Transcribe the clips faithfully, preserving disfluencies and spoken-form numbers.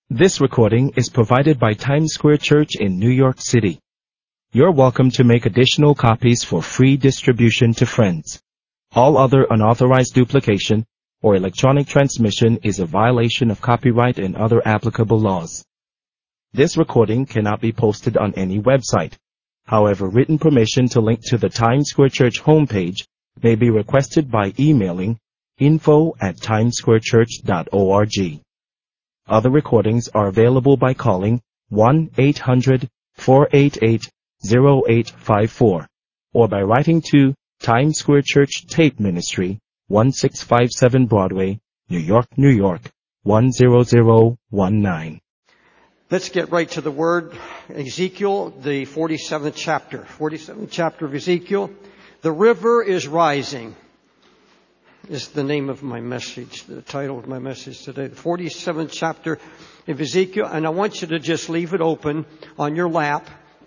This recording is provided by Times Square Church in New York City. You're welcome to make additional copies for free distribution to friends. All other unauthorized duplication or electronic transmission is a violation of copyright and other applicable laws. This recording cannot be posted on any website. However, written permission to link to the Times Square Church homepage may be requested by emailing info at timessquarechurch dot org. Other recordings are available by calling one eight hundred four eight eight zero eight five four or by writing to Times Square Church Tape Ministry, one six five seven Broadway, New York, New York, one zero zero one nine. Let's get right to the Word. Ezekiel, the forty-seventh chapter. forty-seventh chapter of Ezekiel. The river is rising is the name of my message, the title of my message today. The forty-seventh chapter of Ezekiel. And I want you to just leave it open on your lap.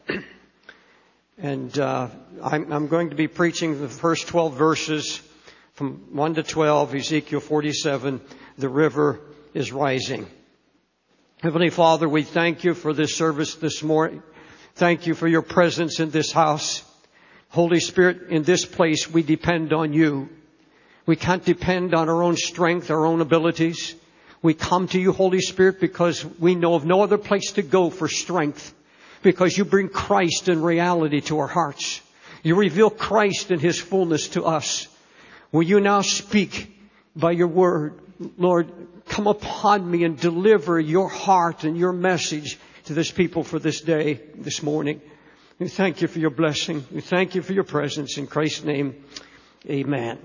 And uh, I'm, I'm going to be preaching the first twelve verses from one to twelve, Ezekiel forty-seven. The river is rising. Heavenly Father, we thank you for this service this morning. Thank you for your presence in this house. Holy Spirit, in this place, we depend on you. We can't depend on our own strength, our own abilities. We come to you, Holy Spirit, because we know of no other place to go for strength. Because you bring Christ in reality to our hearts. You reveal Christ in His fullness to us. Will you now speak by your word? Lord, come upon me and deliver your heart and your message to this people for this day, this morning. We thank you for your blessing. We thank you for your presence. In Christ's name, amen.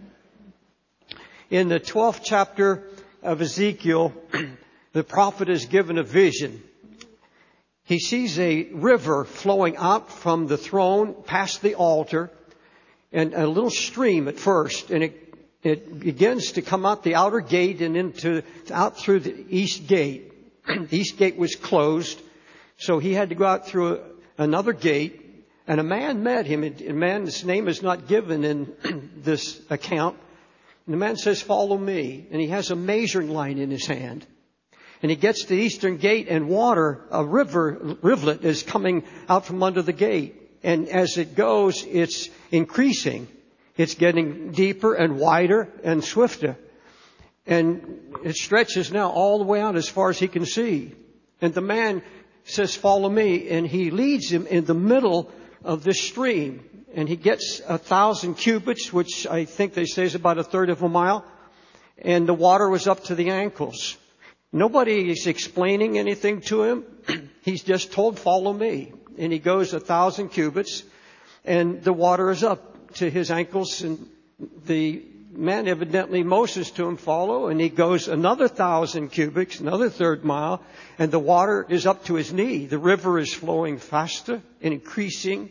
In the twelfth chapter of Ezekiel, the prophet is given a vision. He sees a river flowing out from the throne past the altar, and a little stream at first, and it It begins to come out the outer gate and into out through the east gate. The east gate was closed, so he had to go out through another gate. And a man met him. A man's name is not given in this account. And the man says, "Follow me." And he has a measuring line in his hand. And he gets to the eastern gate, and water, a river, rivulet, is coming out from under the gate. And as it goes, it's increasing. It's getting deeper and wider and swifter. And it stretches now all the way out as far as he can see. And the man says, "Follow me." And he leads him in the middle of this stream. And he gets a thousand cubits, which I think they say is about a third of a mile. And the water was up to the ankles. Nobody is explaining anything to him. He's just told, "Follow me." And he goes a thousand cubits. And the water is up to his ankles, and the man evidently motions to him, "Follow," and he goes another thousand cubics, another third mile, and the water is up to his knee. The river is flowing faster and increasing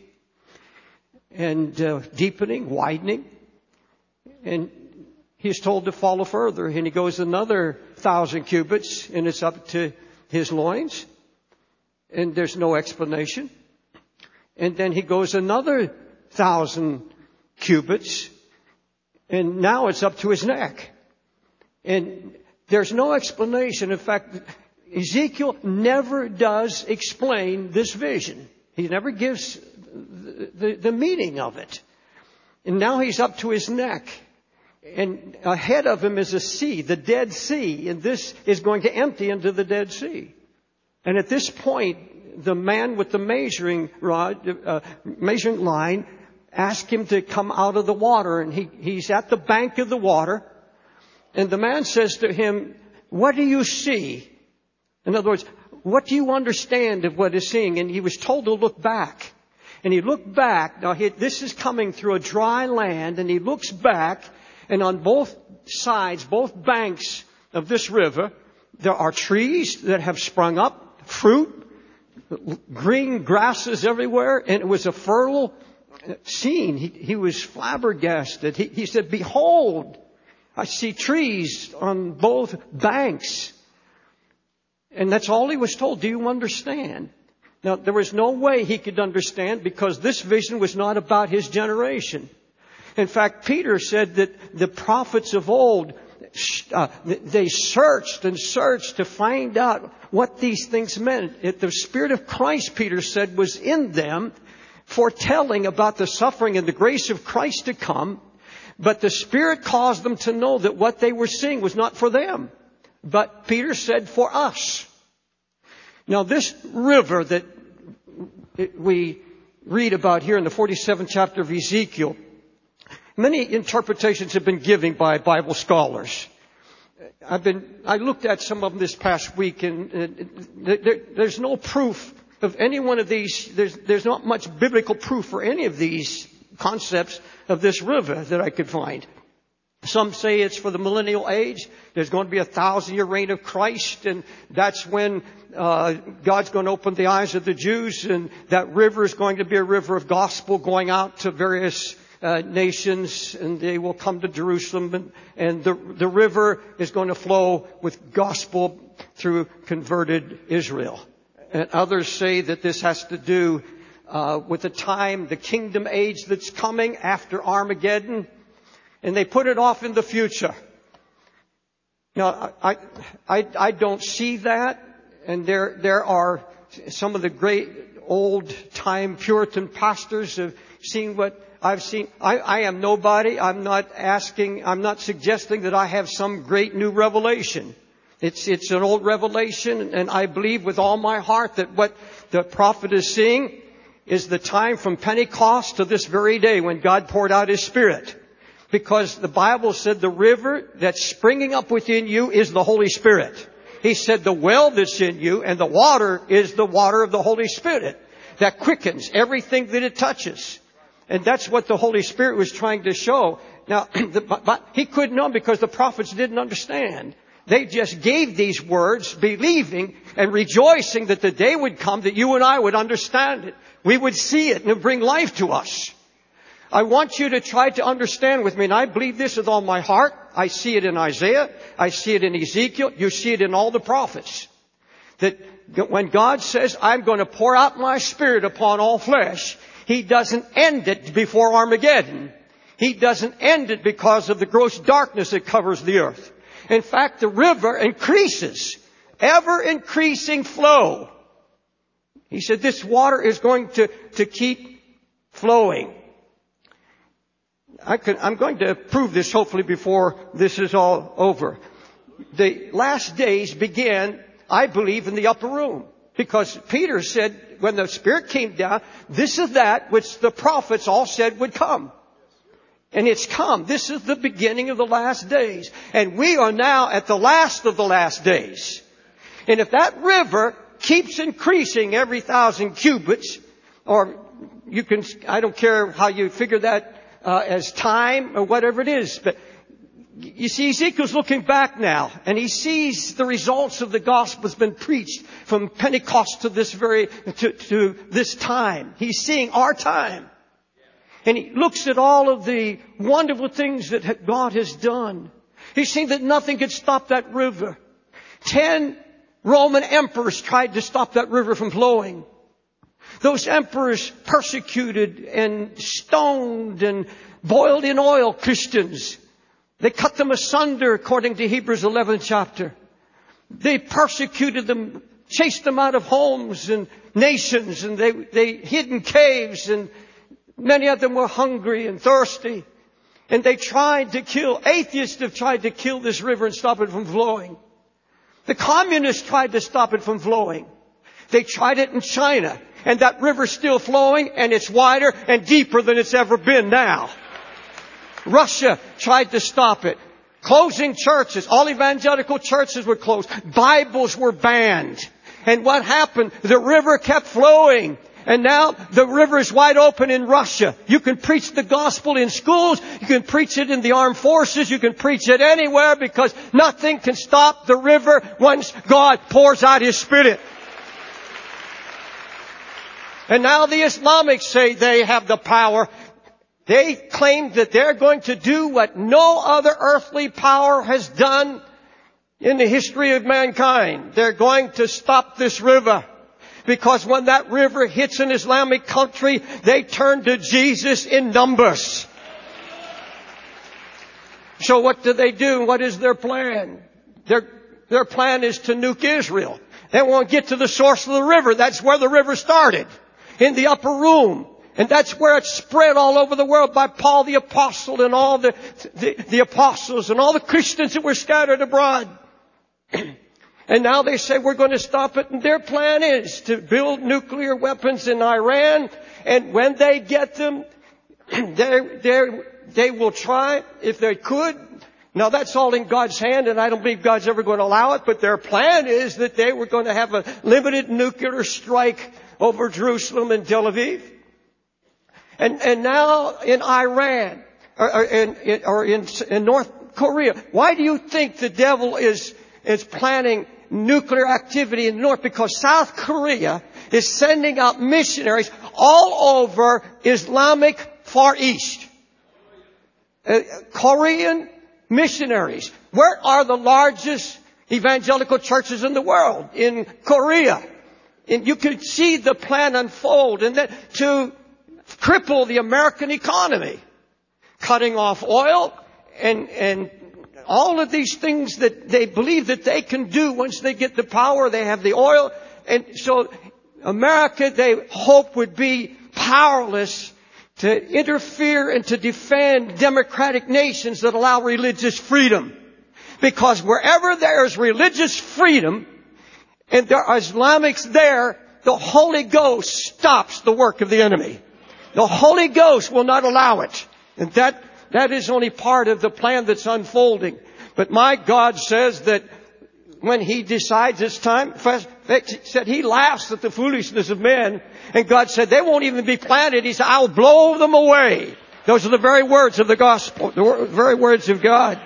and uh, deepening, widening, and he's told to follow further, and he goes another thousand cubits, and it's up to his loins, and there's no explanation. And then he goes another thousand cubits, and now it's up to his neck. And there's no explanation. In fact, Ezekiel never does explain this vision. He never gives the, the, the meaning of it. And now he's up to his neck. And ahead of him is a sea, the Dead Sea. And this is going to empty into the Dead Sea. And at this point, the man with the measuring rod, uh, measuring line, ask him to come out of the water, and he, he's at the bank of the water, and the man says to him, "What do you see?" In other words, what do you understand of what he's seeing? And he was told to look back. And he looked back. Now, he, this is coming through a dry land, and he looks back, and on both sides, both banks of this river, there are trees that have sprung up, fruit, green grasses everywhere, and it was a fertile scene. He, he was flabbergasted. He, he said, "Behold, I see trees on both banks." And that's all he was told. Do you understand? Now, there was no way he could understand, because this vision was not about his generation. In fact, Peter said that the prophets of old uh, they searched and searched to find out what these things meant. It, the Spirit of Christ, Peter said, was in them, foretelling about the suffering and the grace of Christ to come. But the Spirit caused them to know that what they were seeing was not for them, but Peter said for us. Now this river that we read about here in the forty-seventh chapter of Ezekiel, many interpretations have been given by Bible scholars. I've been, I looked at some of them this past week, and uh, there, there's no proof of any one of these. There's, there's not much biblical proof for any of these concepts of this river that I could find. Some say it's for the millennial age. There's going to be a thousand year reign of Christ, and that's when uh God's going to open the eyes of the Jews, and that river is going to be a river of gospel going out to various uh nations, and they will come to Jerusalem, and, and the, the river is going to flow with gospel through converted Israel. And others say that this has to do uh with the time, the kingdom age that's coming after Armageddon. And they put it off in the future. Now, I, I, I don't see that. And there, there are some of the great old time Puritan pastors have seen what I've seen. I, I am nobody. I'm not asking, I'm not suggesting that I have some great new revelation. It's, it's an old revelation, and I believe with all my heart that what the prophet is seeing is the time from Pentecost to this very day when God poured out His Spirit. Because the Bible said the river that's springing up within you is the Holy Spirit. He said the well that's in you and the water is the water of the Holy Spirit that quickens everything that it touches. And that's what the Holy Spirit was trying to show. Now, the, but he couldn't know because the prophets didn't understand. They just gave these words, believing and rejoicing that the day would come that you and I would understand it. We would see it and it would bring life to us. I want you to try to understand with me, and I believe this with all my heart. I see it in Isaiah. I see it in Ezekiel. You see it in all the prophets. That when God says, I'm going to pour out my Spirit upon all flesh, He doesn't end it before Armageddon. He doesn't end it because of the gross darkness that covers the earth. In fact, the river increases, ever increasing flow. He said this water is going to, to keep flowing. I could, I'm going to prove this hopefully before this is all over. The last days began, I believe, in the upper room. Because Peter said when the Spirit came down, this is that which the prophets all said would come. And it's come. This is the beginning of the last days. And we are now at the last of the last days. And if that river keeps increasing every thousand cubits, or you can, I don't care how you figure that, Uh, as time or whatever it is. But you see, Ezekiel's looking back now, and he sees the results of the gospel has been preached from Pentecost to this very, to, to this time. He's seeing our time. And he looks at all of the wonderful things that God has done. He's seen that nothing could stop that river. Ten Roman emperors tried to stop that river from flowing. Those emperors persecuted and stoned and boiled in oil Christians. They cut them asunder according to Hebrews eleventh chapter. They persecuted them, chased them out of homes and nations, and they, they hid in caves, and many of them were hungry and thirsty. And they tried to kill, atheists have tried to kill this river and stop it from flowing. The communists tried to stop it from flowing. They tried it in China. And that river's still flowing, and it's wider and deeper than it's ever been now. Russia tried to stop it. Closing churches. All evangelical churches were closed. Bibles were banned. And what happened? The river kept flowing. And now the river is wide open in Russia. You can preach the gospel in schools. You can preach it in the armed forces. You can preach it anywhere, because nothing can stop the river once God pours out His Spirit. And now the Islamics say they have the power. They claim that they're going to do what no other earthly power has done in the history of mankind. They're going to stop this river. Because when that river hits an Islamic country, they turn to Jesus in numbers. So what do they do? What is their plan? Their, their plan is to nuke Israel. They won't get to the source of the river. That's where the river started. In the upper room. And that's where it spread all over the world by Paul the Apostle and all the, the, the apostles and all the Christians that were scattered abroad. And now they say we're going to stop it. And their plan is to build nuclear weapons in Iran. And when they get them, they, they, they will try, if they could. Now that's all in God's hand, and I don't believe God's ever going to allow it. But their plan is that they were going to have a limited nuclear strike over Jerusalem and Tel Aviv. And, and now in Iran, or, or, in, or in, in North Korea, why do you think the devil is, is planning nuclear activity in the north? Because South Korea is sending out missionaries all over Islamic Far East. Uh, Korean missionaries. Where are the largest evangelical churches in the world? In Korea. And you can see the plan unfold, and then to cripple the American economy, cutting off oil and, and all of these things that they believe that they can do once they get the power. They have the oil. And so America, they hope, would be powerless to interfere and to defend democratic nations that allow religious freedom. Because wherever there is religious freedom and there are Islamics there, the Holy Ghost stops the work of the enemy. The Holy Ghost will not allow it. And that, that is only part of the plan that's unfolding. But my God says that when He decides it's time, He said He laughs at the foolishness of men. And God said they won't even be planted. He said, I'll blow them away. Those are the very words of the gospel, the very words of God.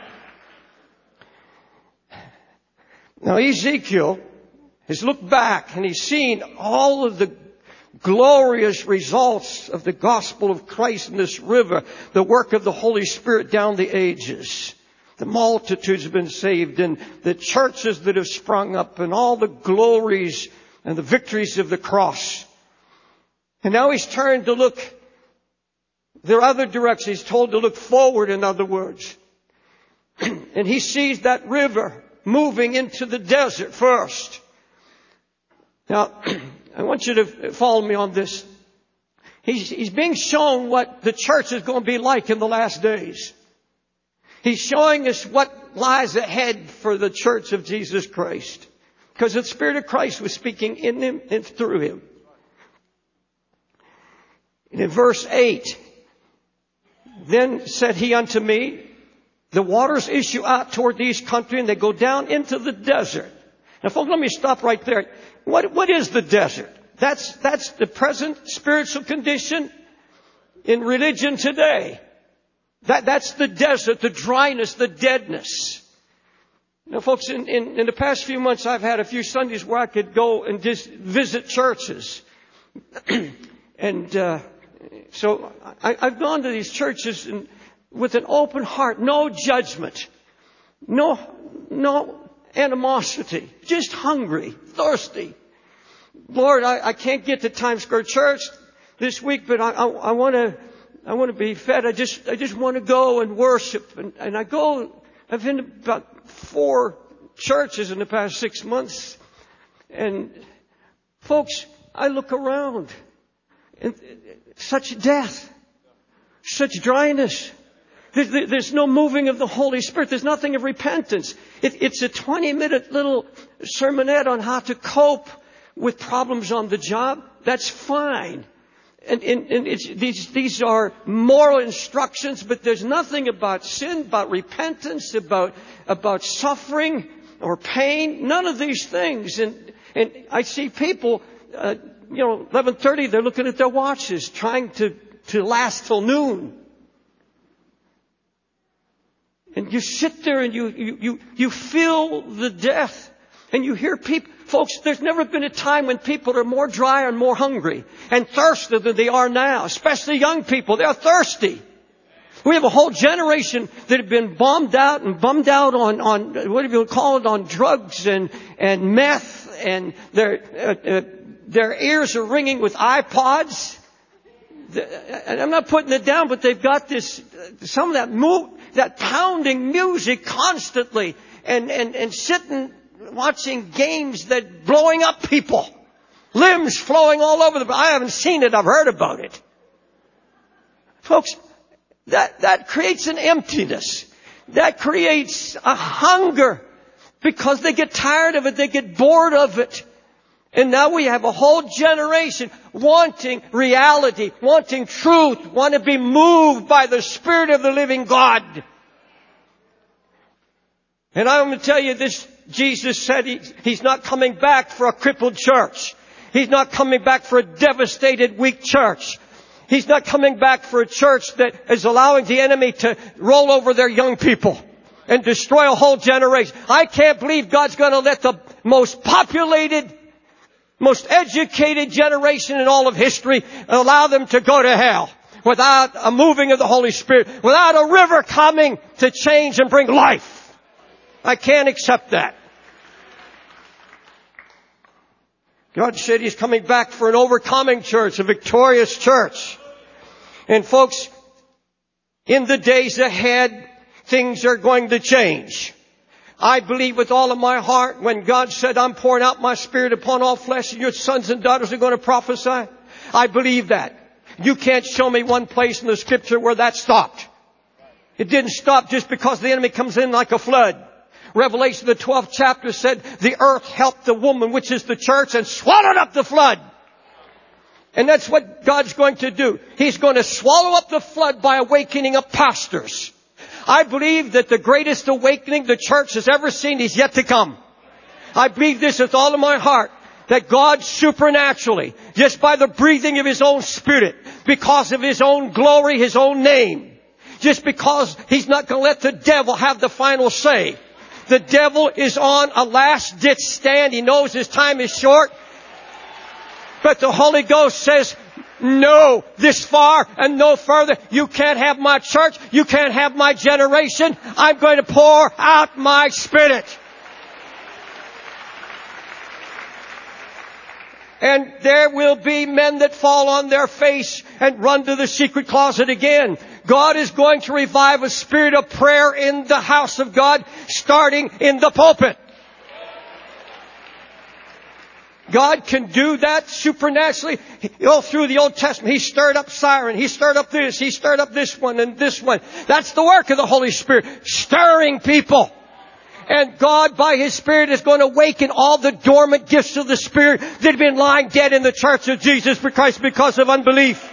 Now Ezekiel has looked back and he's seen all of the glorious results of the gospel of Christ in this river, the work of the Holy Spirit down the ages. The multitudes have been saved, and the churches that have sprung up, and all the glories and the victories of the cross. And now he's turned to look the other direction. He's told to look forward, in other words. And he sees that river moving into the desert first. Now, I want you to follow me on this. He's, he's being shown what the church is going to be like in the last days. He's showing us what lies ahead for the church of Jesus Christ. Because the Spirit of Christ was speaking in him and through him. And in verse eight, then said he unto me, the waters issue out toward the east country, and they go down into the desert. Now, folks, let me stop right there. What, what is the desert? That's, that's the present spiritual condition in religion today. That, that's the desert, the dryness, the deadness. Now, folks, in, in, in the past few months, I've had a few Sundays where I could go and just visit churches. and, uh, so I, I've gone to these churches and with an open heart, no judgment, no, no animosity, just hungry, thirsty. Lord, I, I can't get to Times Square Church this week, but I, I, I want to, I want to be fed. I just, I just want to go and worship. And, and I go, I've been to about four churches in the past six months. And folks, I look around and such death, such dryness. There's no moving of the Holy Spirit. There's nothing of repentance. It, it's a twenty minute little sermonette on how to cope with problems on the job. That's fine. And, and, and it's, these, these are moral instructions, but there's nothing about sin, about repentance, about, about suffering or pain. None of these things. And, and I see people, uh, you know, eleven thirty, they're looking at their watches, trying to, to last till noon. And you sit there and you, you, you, you feel the death. And you hear people, folks, there's never been a time when people are more dry and more hungry and thirsty than they are now, especially young people. They're thirsty. We have a whole generation that have been bombed out and bummed out on, on, what do you call it, on drugs and, and meth, and their, uh, uh, their ears are ringing with iPods. And I'm not putting it down, but they've got this, some of that move, that pounding music constantly and, and, and sitting watching games that blowing up people. Limbs flowing all over the place. I haven't seen it. I've heard about it. Folks, that, that creates an emptiness. That creates a hunger because they get tired of it. They get bored of it. And now we have a whole generation wanting reality, wanting truth, want to be moved by the Spirit of the living God. And I'm going to tell you this, Jesus said he, He's not coming back for a crippled church. He's not coming back for a devastated, weak church. He's not coming back for a church that is allowing the enemy to roll over their young people and destroy a whole generation. I can't believe God's going to let the most populated, most educated generation in all of history allow them to go to hell without a moving of the Holy Spirit, without a river coming to change and bring life. I can't accept that. God said He's coming back for an overcoming church, a victorious church. And folks, in the days ahead, things are going to change. I believe with all of my heart when God said, I'm pouring out my Spirit upon all flesh and your sons and daughters are going to prophesy. I believe that. You can't show me one place in the Scripture where that stopped. It didn't stop just because the enemy comes in like a flood. Revelation, the twelfth chapter said, the earth helped the woman, which is the church, and swallowed up the flood. And that's what God's going to do. He's going to swallow up the flood by awakening up pastors. I believe that the greatest awakening the church has ever seen is yet to come. I believe this with all of my heart, that God supernaturally, just by the breathing of His own Spirit, because of His own glory, His own name, just because He's not going to let the devil have the final say. The devil is on a last-ditch stand. He knows his time is short. But the Holy Ghost says, no, this far and no further. You can't have my church. You can't have my generation. I'm going to pour out my Spirit. And there will be men that fall on their face and run to the secret closet again. God is going to revive a spirit of prayer in the house of God, starting in the pulpit. God can do that supernaturally. All through the Old Testament, He stirred up Siren. He stirred up this. He stirred up this one and this one. That's the work of the Holy Spirit, stirring people. And God, by His Spirit, is going to awaken all the dormant gifts of the Spirit that have been lying dead in the church of Jesus Christ because of unbelief.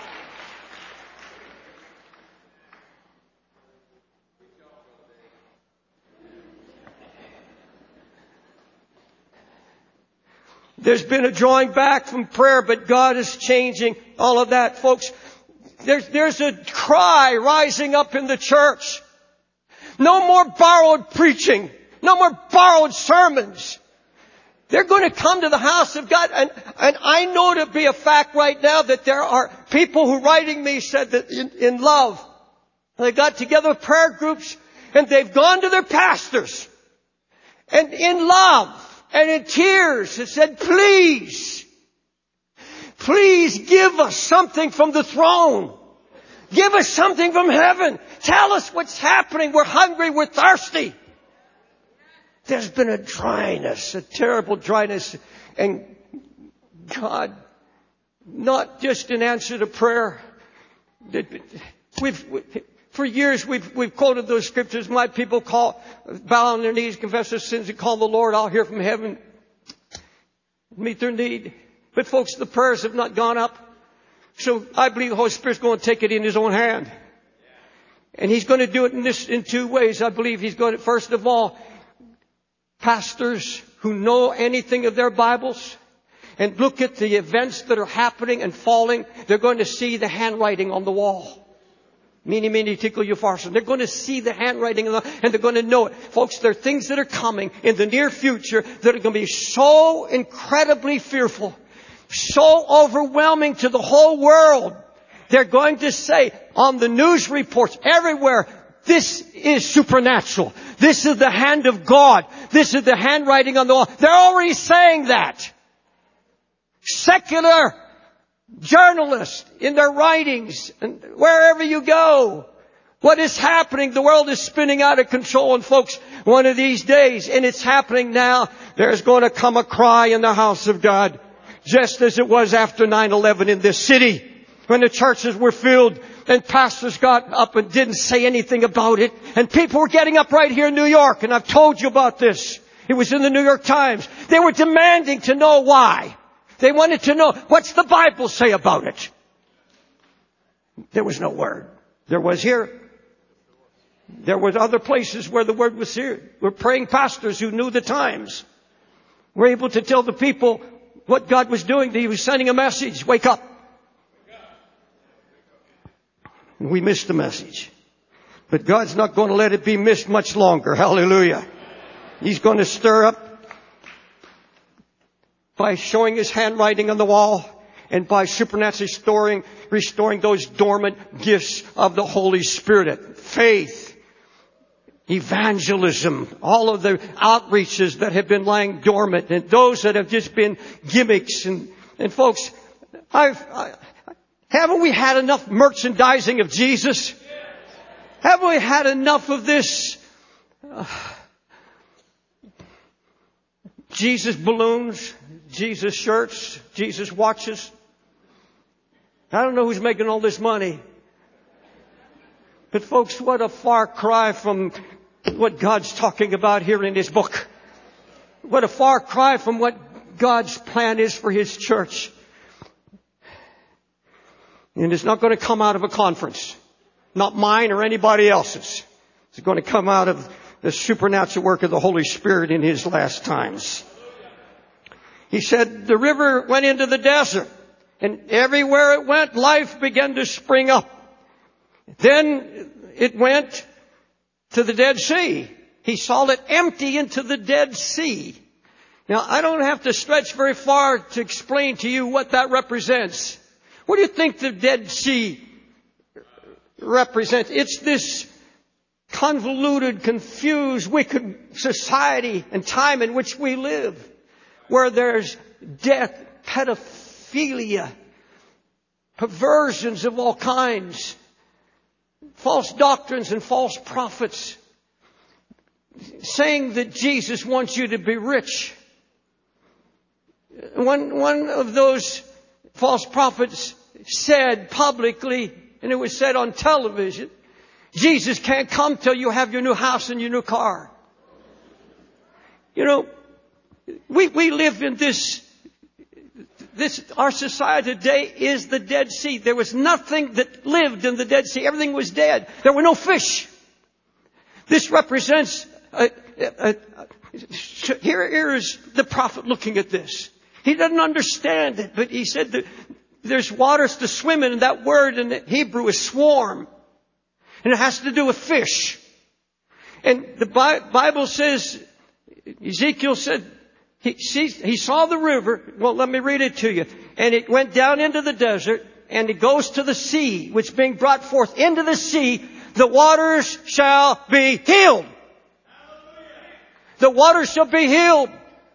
There's been a drawing back from prayer, but God is changing all of that. Folks, there's, there's a cry rising up in the church. No more borrowed preaching. No more borrowed sermons. They're going to come to the house of God. And, and I know to be a fact right now that there are people who writing me said that in, in love, they got together prayer groups and they've gone to their pastors and in love and in tears and said, please, please give us something from the throne. Give us something from heaven. Tell us what's happening. We're hungry. We're thirsty. There's been a dryness, a terrible dryness. And God, not just in answer to prayer. We've, for years we've, we've quoted those scriptures. My people call, bow on their knees, confess their sins, and call the Lord. I'll hear from heaven. Meet their need. But folks, the prayers have not gone up. So I believe the Holy Spirit's going to take it in His own hand. And He's going to do it in this, in two ways. I believe He's going to, first of all, pastors who know anything of their Bibles and look at the events that are happening and falling, they're going to see the handwriting on the wall. Mene, mene, tekel, upharsin. They're going to see the handwriting and they're going to know it. Folks, there are things that are coming in the near future that are going to be so incredibly fearful, so overwhelming to the whole world. They're going to say on the news reports everywhere, this is supernatural. This is the hand of God. This is the handwriting on the wall. They're already saying that. Secular journalists in their writings and wherever you go What is happening? The world is spinning out of control. And folks, one of these days, and it's happening now, there's going to come a cry in the house of God. Just as it was after nine eleven in this city. When the churches were filled and pastors got up and didn't say anything about it. And people were getting up right here in New York. And I've told you about this. It was in the New York Times. They were demanding to know why. They wanted to know, what's the Bible say about it? There was no word. There was here. There was other places where the word was here. We're praying pastors who knew the times. Were able to tell the people what God was doing. He was sending a message. Wake up. We missed the message. But God's not going to let it be missed much longer. Hallelujah. He's going to stir up by showing His handwriting on the wall and by supernaturally restoring, restoring those dormant gifts of the Holy Spirit. Faith, evangelism, all of the outreaches that have been lying dormant and those that have just been gimmicks. And, and folks, I've, I, haven't we had enough merchandising of Jesus? Haven't we had enough of this? Uh, Jesus balloons, Jesus shirts, Jesus watches. I don't know who's making all this money. But folks, what a far cry from what God's talking about here in His book. What a far cry from what God's plan is for His church. And it's not going to come out of a conference. Not mine or anybody else's. It's going to come out of the supernatural work of the Holy Spirit in His last times. He said the river went into the desert. And everywhere it went, life began to spring up. Then it went to the Dead Sea. He saw it empty into the Dead Sea. Now, I don't have to stretch very far to explain to you what that represents. What do you think the Dead Sea represents? It's this convoluted, confused, wicked society and time in which we live, where there's death, pedophilia, perversions of all kinds, false doctrines and false prophets, saying that Jesus wants you to be rich. One, one of those false prophets said publicly, and it was said on television, Jesus can't come till you have your new house and your new car. You know, we, we live in this, this, our society today is the Dead Sea. There was nothing that lived in the Dead Sea. Everything was dead. There were no fish. This represents, a, a, a, here, here is the prophet looking at this. He doesn't understand it, but he said that there's waters to swim in, and that word in Hebrew is swarm. And it has to do with fish. And the Bible says, Ezekiel said, he, sees, he saw the river. Well, let me read it to you. And it went down into the desert, and it goes to the sea, which being brought forth into the sea, the waters shall be healed. The waters shall be healed.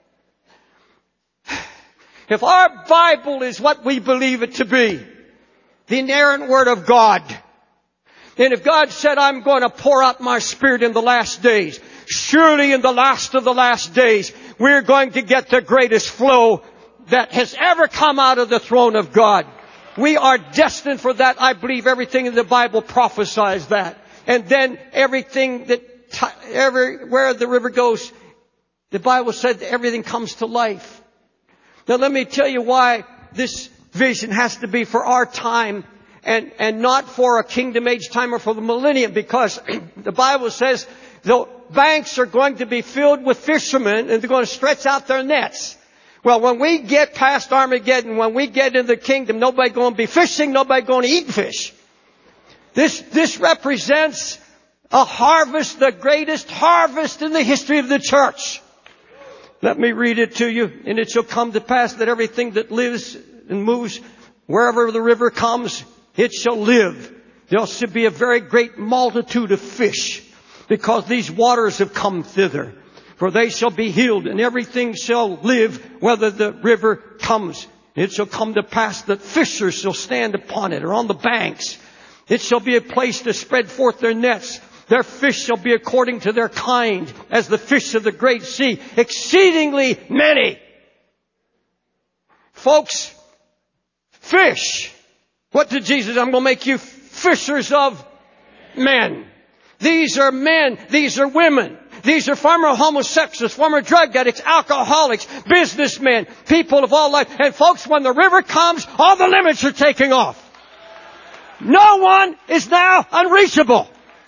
If our Bible is what we believe it to be, the inerrant Word of God, and if God said, I'm going to pour out my Spirit in the last days, surely in the last of the last days, we're going to get the greatest flow that has ever come out of the throne of God. We are destined for that. I believe everything in the Bible prophesies that. And then everything that, everywhere the river goes, the Bible said everything comes to life. Now let me tell you why this vision has to be for our time and, and not for a kingdom age time or for the millennium, because the Bible says the banks are going to be filled with fishermen and they're going to stretch out their nets. Well, when we get past Armageddon, when we get into the kingdom, nobody going to be fishing, nobody going to eat fish. This, this represents a harvest, the greatest harvest in the history of the church. Let me read it to you. And it shall come to pass that everything that lives and moves wherever the river comes, it shall live. There shall be a very great multitude of fish, because these waters have come thither. For they shall be healed, and everything shall live whether the river comes. It shall come to pass that fishers shall stand upon it or on the banks. It shall be a place to spread forth their nets. Their fish shall be according to their kind, as the fish of the great sea, exceedingly many. Folks, fish. What did Jesus? I'm going to make you fishers of men. These are men. These are women. These are former homosexuals, former drug addicts, alcoholics, businessmen, people of all life. And folks, when the river comes, all the limits are taking off. No one is now unreachable.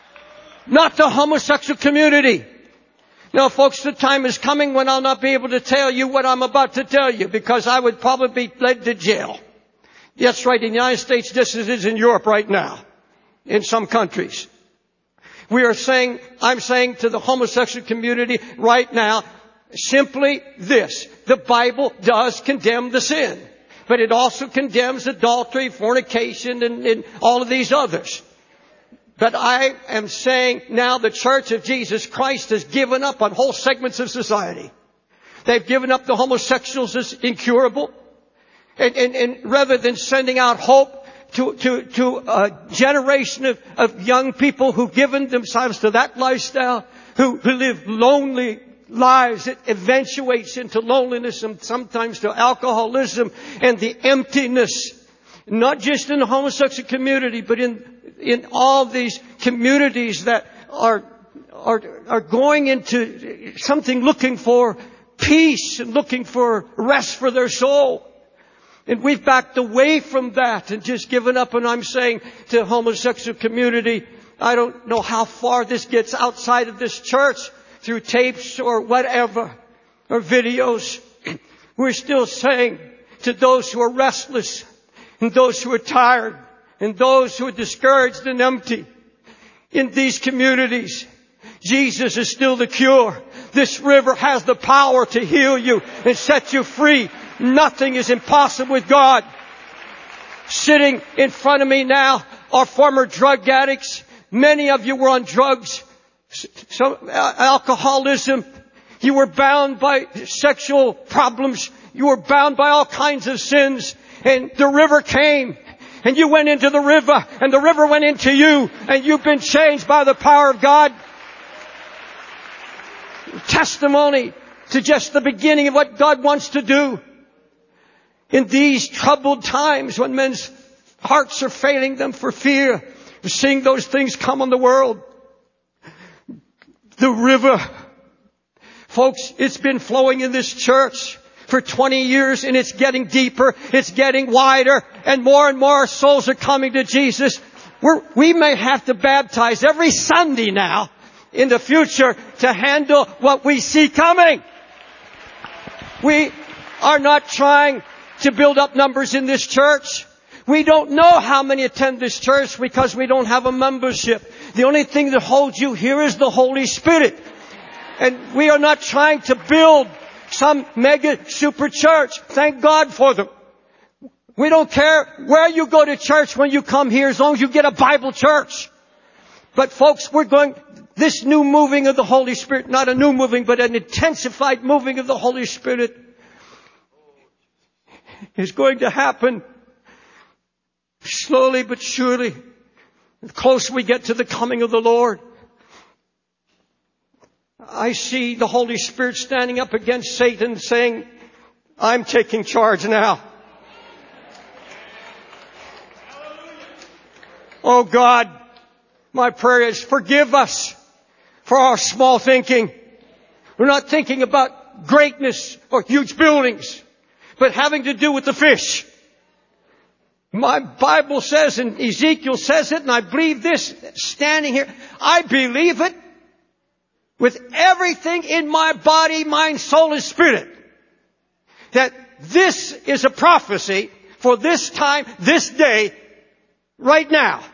Not the homosexual community. Now, folks, the time is coming when I'll not be able to tell you what I'm about to tell you, because I would probably be led to jail. That's right, in the United States, just as it is in Europe right now, in some countries. We are saying, I'm saying to the homosexual community right now, simply this. The Bible does condemn the sin, but it also condemns adultery, fornication, and, and all of these others. But I am saying now the Church of Jesus Christ has given up on whole segments of society. They've given up the homosexuals as incurable. And, and, and rather than sending out hope to, to, to a generation of, of young people who've given themselves to that lifestyle, who, who live lonely lives, it eventuates into loneliness and sometimes to alcoholism and the emptiness, not just in the homosexual community, but in in all these communities that are, are, are going into something looking for peace and looking for rest for their soul. And we've backed away from that and just given up. And I'm saying to the homosexual community, I don't know how far this gets outside of this church through tapes or whatever, or videos. We're still saying to those who are restless and those who are tired, and those who are discouraged and empty in these communities, Jesus is still the cure. This river has the power to heal you and set you free. Nothing is impossible with God. Sitting in front of me now are former drug addicts. Many of you were on drugs, some alcoholism. You were bound by sexual problems. You were bound by all kinds of sins. And the river came. And you went into the river, and the river went into you, and you've been changed by the power of God. Testimony to just the beginning of what God wants to do. In these troubled times when men's hearts are failing them for fear of seeing those things come on the world. The river. Folks, it's been flowing in this church for twenty years, and it's getting deeper, it's getting wider, and more and more souls are coming to Jesus. We're, we may have to baptize every Sunday now in the future to handle what we see coming. We are not trying to build up numbers in this church. We don't know how many attend this church because we don't have a membership. The only thing that holds you here is the Holy Spirit. And we are not trying to build some mega super church. Thank God for them. We don't care where you go to church when you come here as long as you get a Bible church. But folks, we're going, this new moving of the Holy Spirit, not a new moving, but an intensified moving of the Holy Spirit is going to happen slowly but surely. The closer we get to the coming of the Lord. I see the Holy Spirit standing up against Satan saying, I'm taking charge now. Oh God, my prayer is forgive us for our small thinking. We're not thinking about greatness or huge buildings, but having to do with the fish. My Bible says, and Ezekiel says it, and I believe this standing here. I believe it. With everything in my body, mind, soul, and spirit. That this is a prophecy for this time, this day, right now.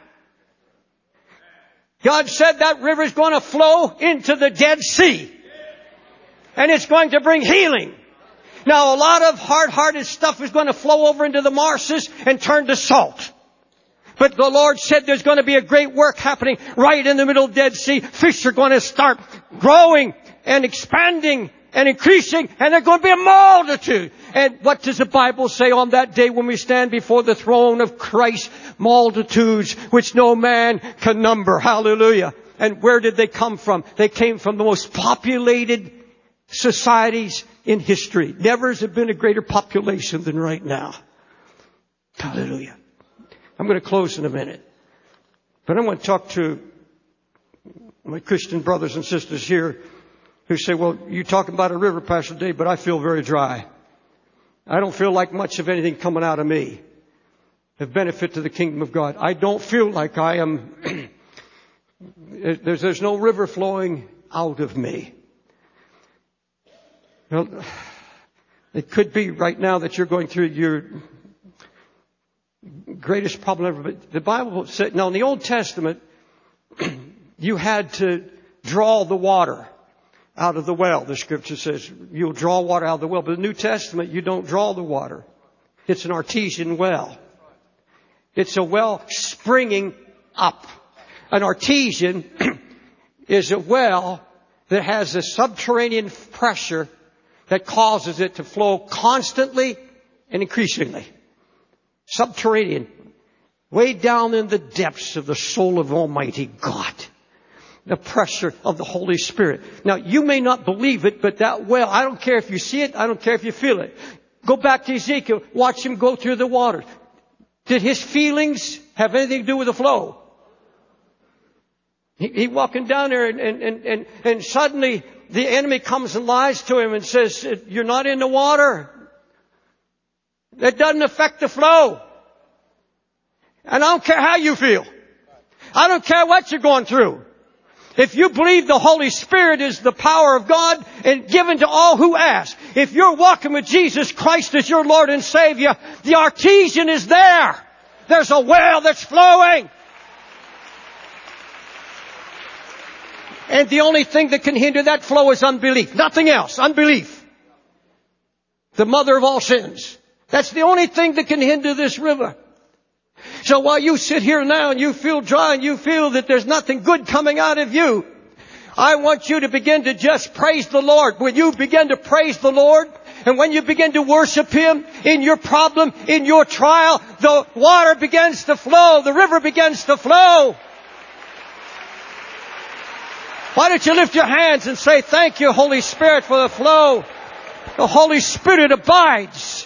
God said that river is going to flow into the Dead Sea. And it's going to bring healing. Now, a lot of hard-hearted stuff is going to flow over into the marshes and turn to salt. But the Lord said there's going to be a great work happening right in the middle of the Dead Sea. Fish are going to start growing and expanding and increasing, and there's going to be a multitude. And what does the Bible say on that day when we stand before the throne of Christ? Multitudes which no man can number. Hallelujah. And where did they come from? They came from the most populated societies in history. Never has there been a greater population than right now. Hallelujah. I'm going to close in a minute. But I want to talk to my Christian brothers and sisters here who say, well, you're talking about a river, Pastor Dave, but I feel very dry. I don't feel like much of anything coming out of me of benefit to the kingdom of God. I don't feel like I am, there's, there's no river flowing out of me. Well, it could be right now that you're going through your greatest problem ever. But the Bible said, now in the Old Testament, you had to draw the water out of the well. The scripture says you'll draw water out of the well. But in the New Testament, you don't draw the water. It's an artesian well. It's a well springing up. An artesian is a well that has a subterranean pressure that causes it to flow constantly and increasingly. Subterranean. Way down in the depths of the soul of Almighty God. The pressure of the Holy Spirit. Now, you may not believe it, but that well, I don't care if you see it, I don't care if you feel it. Go back to Ezekiel, watch him go through the water. Did his feelings have anything to do with the flow? He, he walking down there and, and, and, and, and suddenly the enemy comes and lies to him and says, you're not in the water. That doesn't affect the flow. And I don't care how you feel. I don't care what you're going through. If you believe the Holy Spirit is the power of God and given to all who ask, if you're walking with Jesus Christ as your Lord and Savior, the artesian is there. There's a well that's flowing. And the only thing that can hinder that flow is unbelief. Nothing else. Unbelief. The mother of all sins. That's the only thing that can hinder this river. So while you sit here now and you feel dry and you feel that there's nothing good coming out of you, I want you to begin to just praise the Lord. When you begin to praise the Lord and when you begin to worship Him in your problem, in your trial, the water begins to flow, the river begins to flow. Why don't you lift your hands and say, thank you, Holy Spirit, for the flow. The Holy Spirit abides.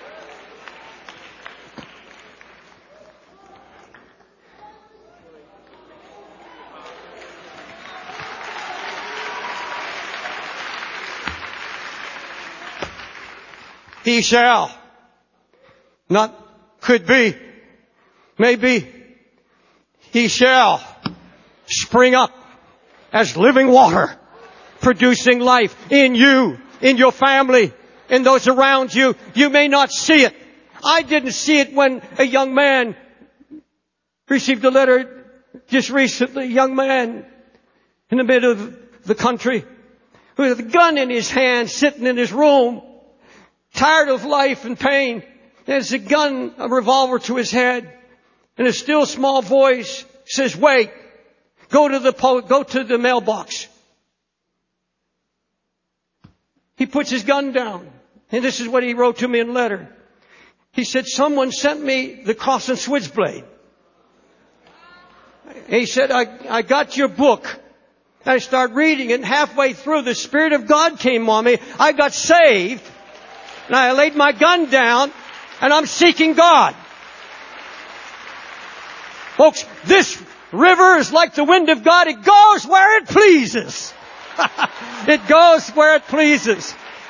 He shall. Not could be. Maybe. He shall spring up as living water, producing life in you, in your family, in those around you. You may not see it. I didn't see it when a young man received a letter just recently, a young man in the middle of the country with a gun in his hand, sitting in his room, tired of life and pain. There's a gun, a revolver to his head, and a still small voice says, wait, go to the po- go to the mailbox. He puts his gun down, and this is what he wrote to me in a letter. He said, someone sent me the Cross and Switchblade. He said, I, I got your book. I started reading it, and halfway through, the Spirit of God came on me. I got saved. And I laid my gun down, and I'm seeking God. Folks, this river is like the wind of God. It goes where it pleases. It goes where it pleases.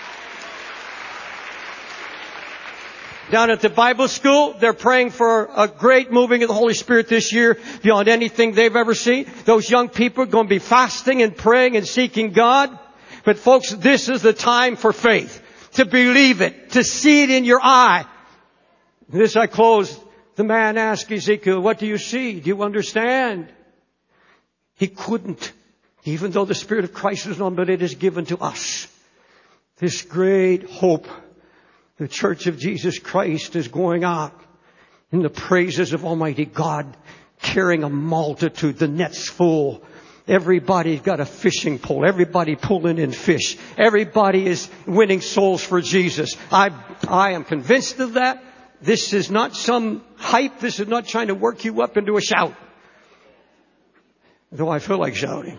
Down at the Bible school, they're praying for a great moving of the Holy Spirit this year beyond anything they've ever seen. Those young people are going to be fasting and praying and seeking God. But folks, this is the time for faith. To believe it, to see it in your eye. This I close. The man asked Ezekiel, what do you see? Do you understand? He couldn't, even though the Spirit of Christ is on, but it is given to us. This great hope. The Church of Jesus Christ is going out in the praises of Almighty God, carrying a multitude, the net's full. Everybody's got a fishing pole. Everybody pulling in fish. Everybody is winning souls for Jesus. I, I am convinced of that. This is not some hype. This is not trying to work you up into a shout. Though I feel like shouting.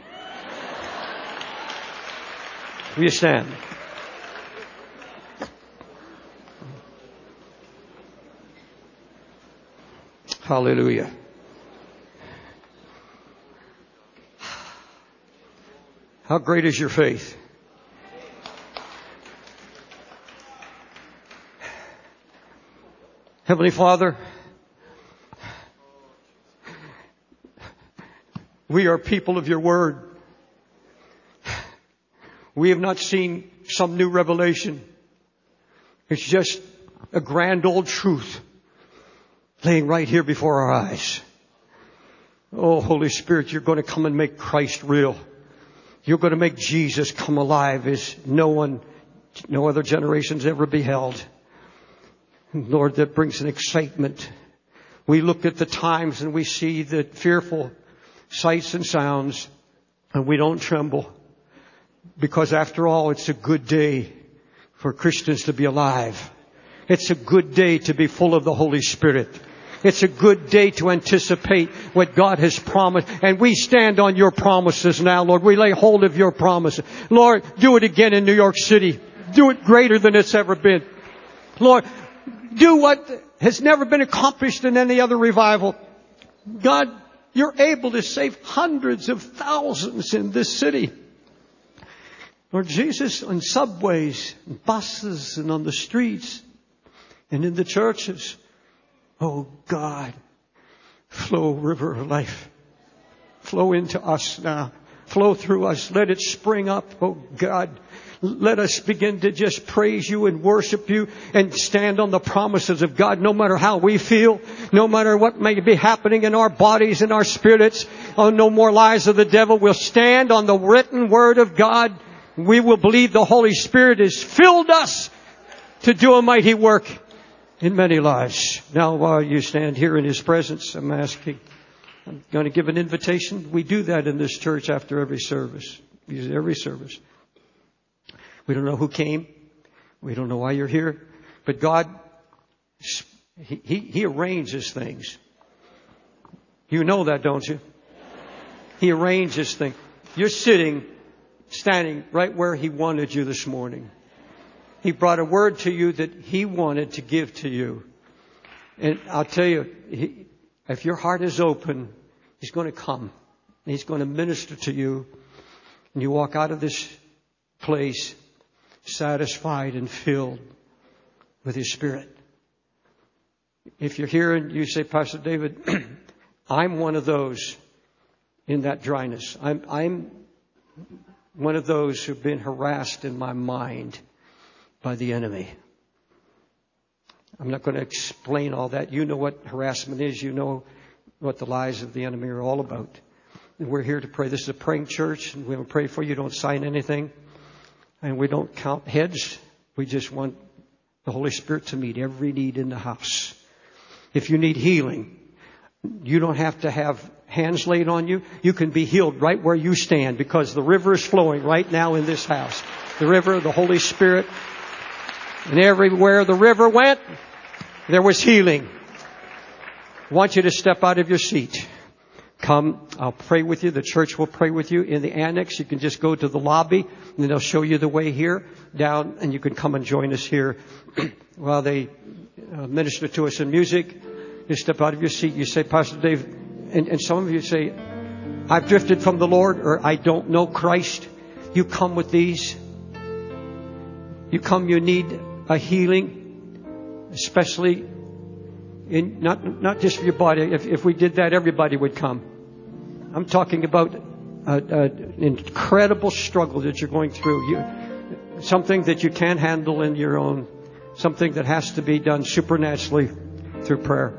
Will you stand? Hallelujah. How great is your faith? Heavenly Father, we are people of your word. We have not seen some new revelation. It's just a grand old truth laying right here before our eyes. Oh, Holy Spirit, you're going to come and make Christ real. You're going to make Jesus come alive as no one, no other generation's ever beheld. Lord, that brings an excitement. We look at the times and we see the fearful sights and sounds, and we don't tremble. Because after all, it's a good day for Christians to be alive. It's a good day to be full of the Holy Spirit. It's a good day to anticipate what God has promised. And we stand on your promises now, Lord. We lay hold of your promises. Lord, do it again in New York City. Do it greater than it's ever been. Lord, do what has never been accomplished in any other revival. God, you're able to save hundreds of thousands in this city. Lord Jesus, on subways, and buses, and on the streets, and in the churches. Oh God, flow, river of life. Flow into us now. Flow through us. Let it spring up. Oh God, let us begin to just praise you and worship you and stand on the promises of God, no matter how we feel, no matter what may be happening in our bodies and our spirits. Oh, no more lies of the devil. We'll stand on the written word of God. We will believe the Holy Spirit has filled us to do a mighty work in many lives. Now, while you stand here in His presence, I'm asking, I'm going to give an invitation. We do that in this church after every service. Every service. We don't know who came. We don't know why you're here. But God, He, he, he arranges things. You know that, don't you? He arranges things. You're sitting, standing right where He wanted you this morning. He brought a word to you that He wanted to give to you. And I'll tell you, he, if your heart is open, He's going to come. And He's going to minister to you. And you walk out of this place satisfied and filled with His Spirit. If you're here and you say, Pastor David, I'm one of those in that dryness. I'm, I'm one of those who've been harassed in my mind by the enemy. I'm not going to explain all that. You know what harassment is. You know what the lies of the enemy are all about. And we're here to pray. This is a praying church, and we will pray for you. Don't sign anything. And we don't count heads. We just want the Holy Spirit to meet every need in the house. If you need healing, you don't have to have hands laid on you. You can be healed right where you stand, because the river is flowing right now in this house. The river of the Holy Spirit. And everywhere the river went, there was healing. I want you to step out of your seat. Come, I'll pray with you. The church will pray with you. In the annex, you can just go to the lobby, and then they'll show you the way here, down, and you can come and join us here while they uh, minister to us in music. You step out of your seat. You say, Pastor Dave, and, and some of you say, I've drifted from the Lord, or I don't know Christ. You come with these. You come, you need a healing, especially in not not just for your body. If, if we did that, everybody would come. I'm talking about an incredible struggle that you're going through. You, something that you can't handle in your own. Something that has to be done supernaturally through prayer.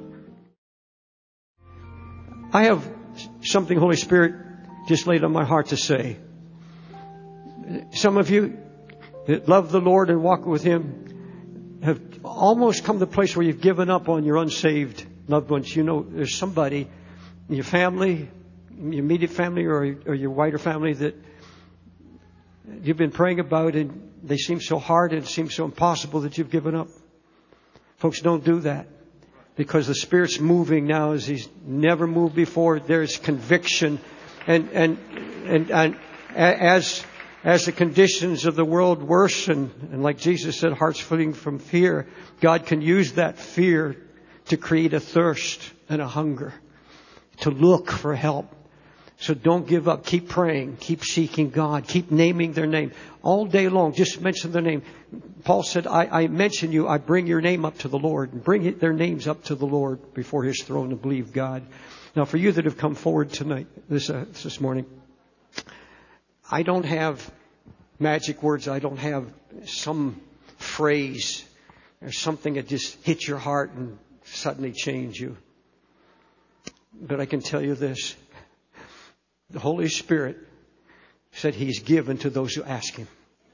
I have something Holy Spirit just laid on my heart to say. Some of you that love the Lord and walk with Him have almost come to the place where you've given up on your unsaved loved ones. You know, there's somebody in your family, your immediate family or, or your wider family that you've been praying about and they seem so hard and it seems so impossible that you've given up? Folks, don't do that. Because the Spirit's moving now as He's never moved before. There's conviction. And, and, and, and as, as the conditions of the world worsen, and like Jesus said, hearts fleeing from fear, God can use that fear to create a thirst and a hunger to look for help. So don't give up. Keep praying. Keep seeking God. Keep naming their name. All day long, just mention their name. Paul said, I, I mention you. I bring your name up to the Lord. And bring it, their names up to the Lord before His throne and believe God. Now, for you that have come forward tonight, this, uh, this morning, I don't have magic words. I don't have some phrase or something that just hits your heart and suddenly change you. But I can tell you this. The Holy Spirit said He's given to those who ask Him.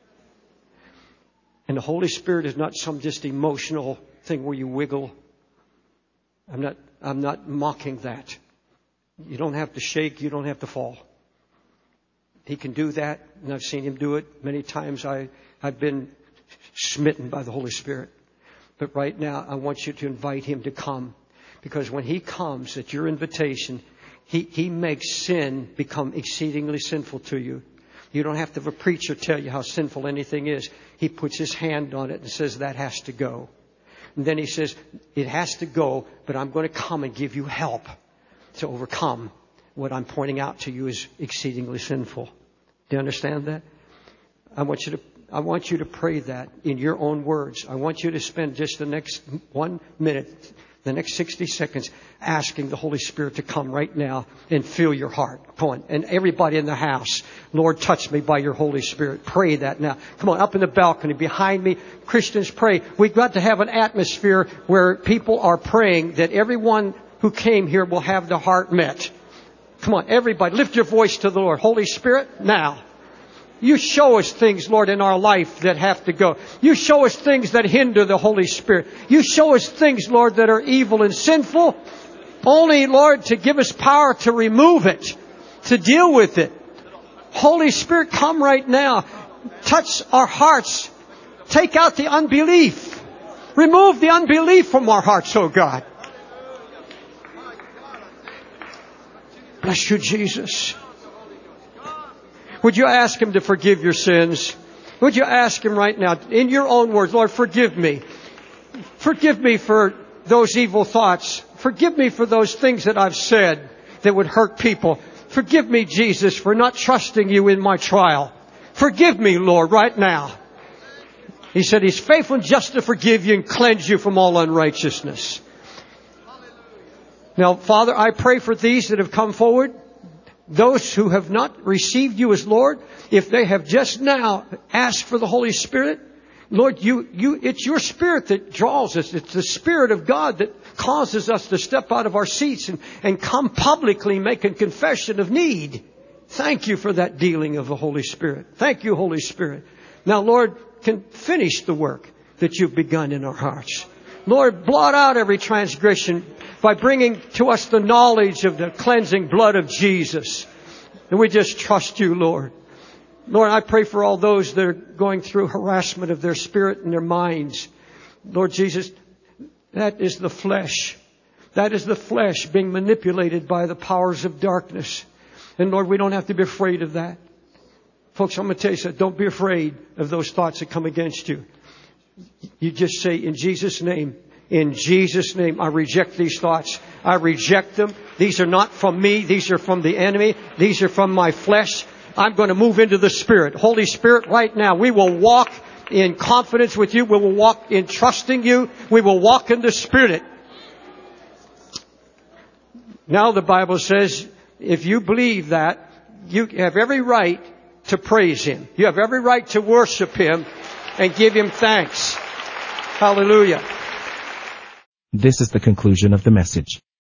And the Holy Spirit is not some just emotional thing where you wiggle. I'm not, I'm not mocking that. You don't have to shake. You don't have to fall. He can do that. And I've seen Him do it many times. I, I've been smitten by the Holy Spirit. But right now, I want you to invite Him to come. Because when He comes at your invitation, He, he makes sin become exceedingly sinful to you. You don't have to have a preacher tell you how sinful anything is. He puts His hand on it and says that has to go. And then He says, it has to go, but I'm going to come and give you help to overcome what I'm pointing out to you is exceedingly sinful. Do you understand that? I want you to, I want you to pray that in your own words. I want you to spend just the next one minute, the next sixty seconds asking the Holy Spirit to come right now and fill your heart. Come on. And everybody in the house, Lord, touch me by your Holy Spirit. Pray that now. Come on, up in the balcony behind me. Christians, pray. We've got to have an atmosphere where people are praying that everyone who came here will have their heart met. Come on, everybody, lift your voice to the Lord. Holy Spirit, now. You show us things, Lord, in our life that have to go. You show us things that hinder the Holy Spirit. You show us things, Lord, that are evil and sinful. Only, Lord, to give us power to remove it, to deal with it. Holy Spirit, come right now. Touch our hearts. Take out the unbelief. Remove the unbelief from our hearts, oh God. Bless you, Jesus. Would you ask Him to forgive your sins? Would you ask Him right now, in your own words, Lord, forgive me. Forgive me for those evil thoughts. Forgive me for those things that I've said that would hurt people. Forgive me, Jesus, for not trusting you in my trial. Forgive me, Lord, right now. He said He's faithful and just to forgive you and cleanse you from all unrighteousness. Now, Father, I pray for these that have come forward. Those who have not received you as Lord, if they have just now asked for the Holy Spirit, Lord, you, you, it's your Spirit that draws us. It's the Spirit of God that causes us to step out of our seats and, and come publicly making confession of need. Thank you for that dealing of the Holy Spirit. Thank you, Holy Spirit. Now, Lord, can finish the work that you've begun in our hearts. Lord, blot out every transgression by bringing to us the knowledge of the cleansing blood of Jesus. And we just trust you, Lord. Lord, I pray for all those that are going through harassment of their spirit and their minds. Lord Jesus, that is the flesh. That is the flesh being manipulated by the powers of darkness. And Lord, we don't have to be afraid of that. Folks, I'm going to tell you something. Don't be afraid of those thoughts that come against you. You just say, in Jesus' name, in Jesus' name, I reject these thoughts. I reject them. These are not from me. These are from the enemy. These are from my flesh. I'm going to move into the Spirit. Holy Spirit, right now, we will walk in confidence with you. We will walk in trusting you. We will walk in the Spirit. Now the Bible says, if you believe that, you have every right to praise Him. You have every right to worship Him and give Him thanks. Hallelujah. This is the conclusion of the message.